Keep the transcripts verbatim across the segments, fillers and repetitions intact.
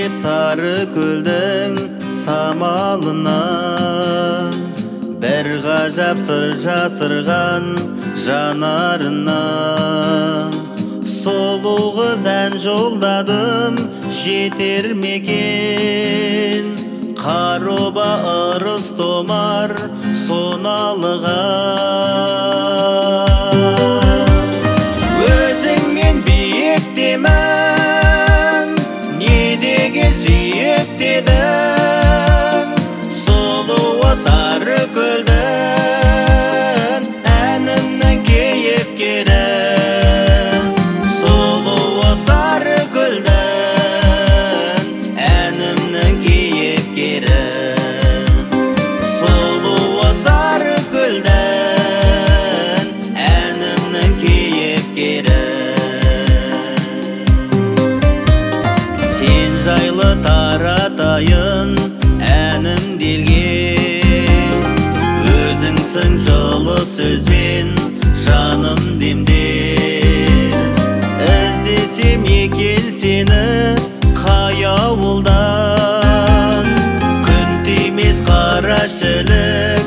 деп сары көлдің самалына бір ғажап сыр жасырған жанарына сұлу қыз ән жолдадым жетер мекен қароба ырыс томар соналыға өзіңмен биіктемін не деген сүйіктедің сұлуы сары көлдің әнімнің кейіпкері сұлуы сары көлдің әнімнің кейіпкері сұлуы сары көлдің әнімнің кейіпкері сен жайлы таратайын әнімделген өзіңсің жылы сөзбен жаным демдер іздесем екен сені қай ауылдан күн тимес қара шілік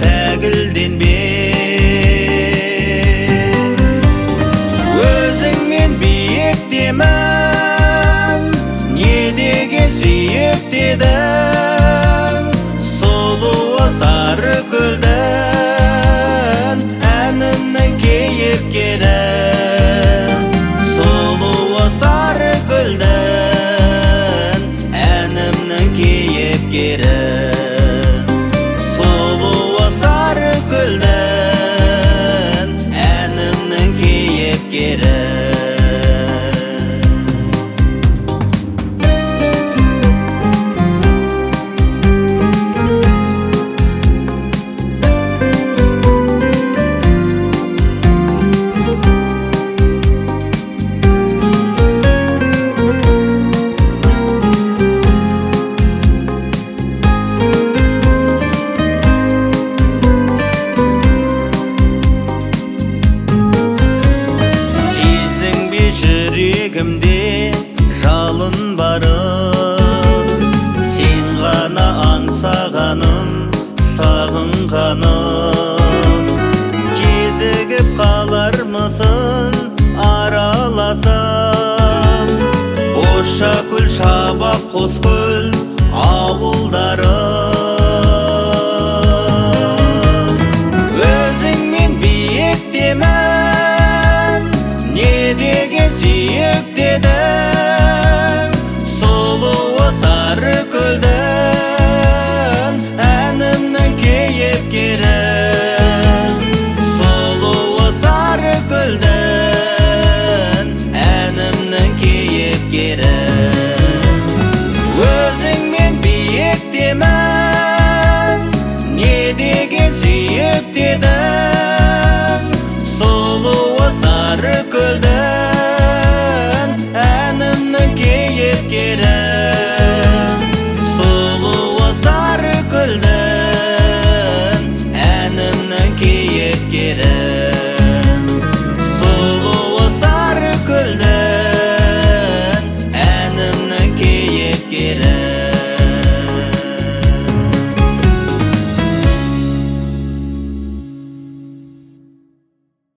тәгілденбер өзіңмен биіктемін не деген сүйіктедің сұлуы сары көлдің әнімнің кейіпкері сұлуы сары көлдің әнімнің кейіпкері сұлуы сары көлдің әнімнің кейіпкері жүрегімде жалын барын сен ғана аңсағаным сағынғаным кезігіп қалармысың араласам бозша көл шабақ қос көл ауылдарым өзіңмен биіктемін не деген сүйіктедің